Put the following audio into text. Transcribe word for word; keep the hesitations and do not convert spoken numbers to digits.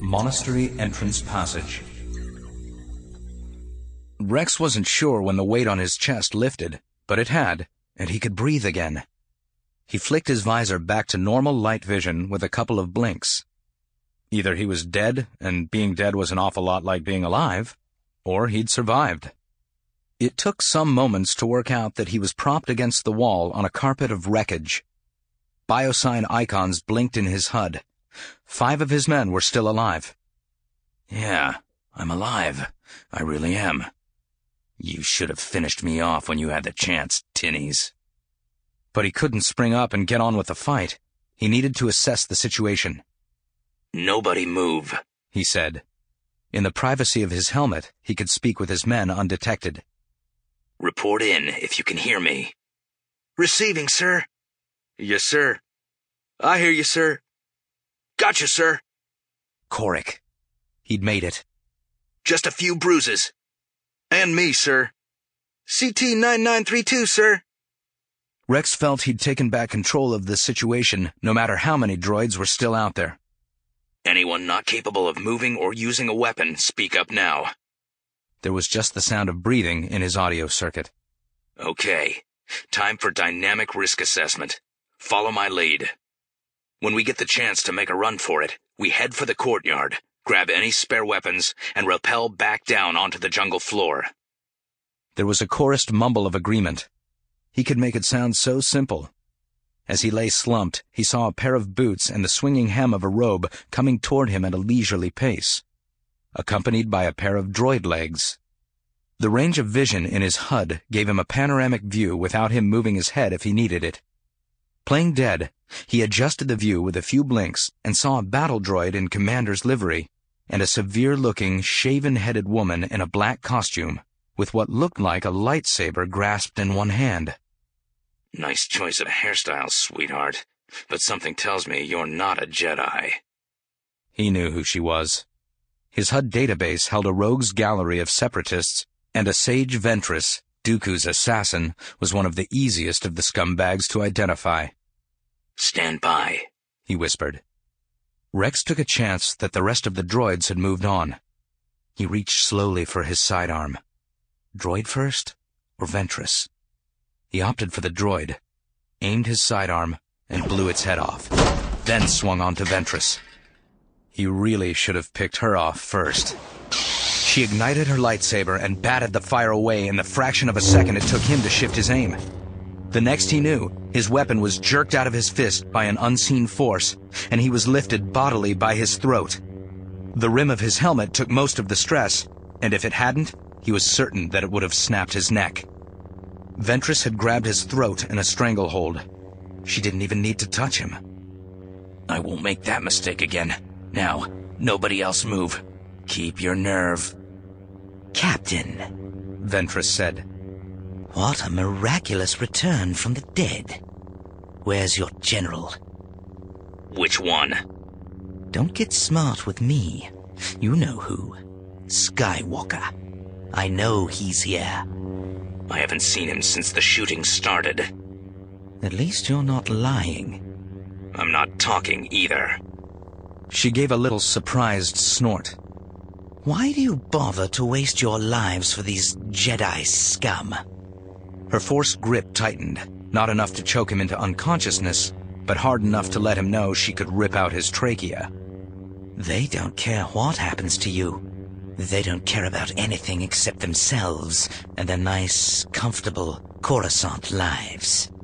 Monastery Entrance Passage. Rex wasn't sure when the weight on his chest lifted, but it had, and he could breathe again. He flicked his visor back to normal light vision with a couple of blinks. Either he was dead, and being dead was an awful lot like being alive, or he'd survived. It took some moments to work out that he was propped against the wall on a carpet of wreckage. Biosign icons blinked in his H U D. Five of his men were still alive. Yeah, I'm alive. I really am. You should have finished me off when you had the chance, tinnies. But he couldn't spring up and get on with the fight. He needed to assess the situation. Nobody move, he said. In the privacy of his helmet, he could speak with his men undetected. Report in if you can hear me. Receiving, sir. Yes, sir. I hear you, sir. Gotcha, sir. Korik. He'd made it. Just a few bruises. And me, sir. C T nine nine three two, sir. Rex felt he'd taken back control of the situation, no matter how many droids were still out there. Anyone not capable of moving or using a weapon, speak up now. There was just the sound of breathing in his audio circuit. Okay. Time for dynamic risk assessment. Follow my lead. When we get the chance to make a run for it, we head for the courtyard, grab any spare weapons, and rappel back down onto the jungle floor. There was a chorused mumble of agreement. He could make it sound so simple. As he lay slumped, he saw a pair of boots and the swinging hem of a robe coming toward him at a leisurely pace, accompanied by a pair of droid legs. The range of vision in his H U D gave him a panoramic view without him moving his head if he needed it. Playing dead, he adjusted the view with a few blinks and saw a battle droid in commander's livery and a severe-looking, shaven-headed woman in a black costume with what looked like a lightsaber grasped in one hand. Nice choice of hairstyle, sweetheart, but something tells me you're not a Jedi. He knew who she was. His H U D database held a rogues gallery of separatists, and Asajj Ventress, Dooku's assassin, was one of the easiest of the scumbags to identify. Stand by, he whispered. Rex took a chance that the rest of the droids had moved on. He reached slowly for his sidearm. Droid first, or Ventress? He opted for the droid, aimed his sidearm, and blew its head off, then swung on to Ventress. He really should have picked her off first. She ignited her lightsaber and batted the fire away in the fraction of a second it took him to shift his aim. The next he knew, his weapon was jerked out of his fist by an unseen force, and he was lifted bodily by his throat. The rim of his helmet took most of the stress, and if it hadn't, he was certain that it would have snapped his neck. Ventress had grabbed his throat in a stranglehold. She didn't even need to touch him. I won't make that mistake again. Now, nobody else move. Keep your nerve. Captain, Ventress said. What a miraculous return from the dead. Where's your general? Which one? Don't get smart with me. You know who. Skywalker. I know he's here. I haven't seen him since the shooting started. At least you're not lying. I'm not talking either. She gave a little surprised snort. Why do you bother to waste your lives for these Jedi scum? Her forced grip tightened, not enough to choke him into unconsciousness, but hard enough to let him know she could rip out his trachea. They don't care what happens to you. They don't care about anything except themselves and their nice, comfortable Coruscant lives.